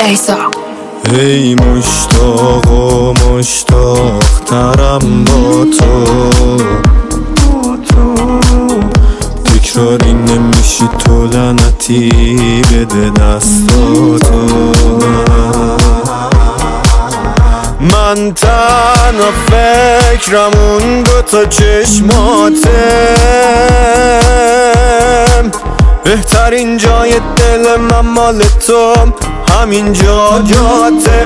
Faisal. ای مشتاق و مشتاق ترم با تو، تکراری نمیشی تو لعنتی بده دستاتو. من تنها فکرم اون دوتا چشماتم، بهترین جای دل من مال تو، همین جاته.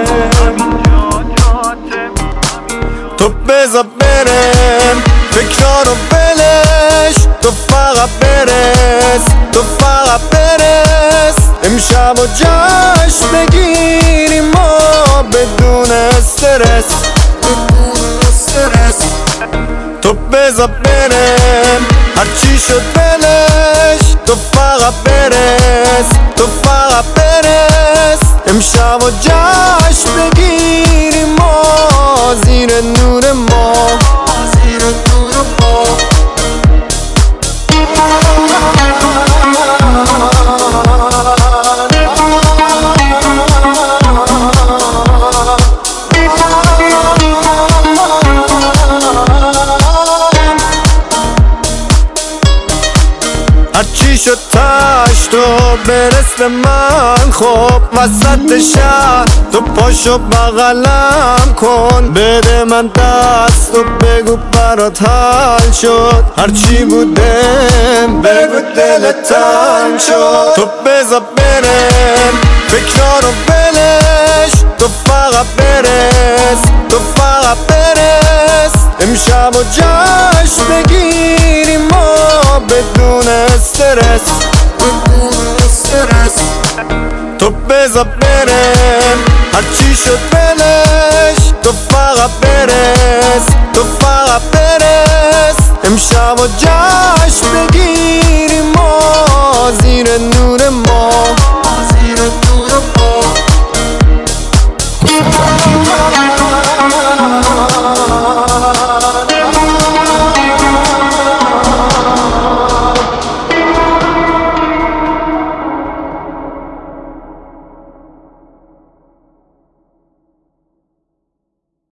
تو بذار برم فکرارو بلش، تو فقط برس، تو فقط برس. امشب و جشن بگیریم ما بدون استرس. تو بذار برم هرچی شد بلش، تو فقط برس، تو فقط برس. امشب و جشن بگیریم ما زیر نور ما، زیر نور ما. هرچی شد تش تو برس به من، خب وسط شهر تو پاشو بغلم کن، بده من دست و بگو برات حل شد. هرچی بودم بگو دلت تنگ شد. تو بذار برم فکرارو بلش، تو فقط برس، تو فقط برس. امشب و جشن بگیریم ما بدون استرس، بدون استرس. تو بذار برم هرچی شد بلش، تو فقط برس، تو فقط برس. امشب و جشن بگیریم ما زیر نور ما.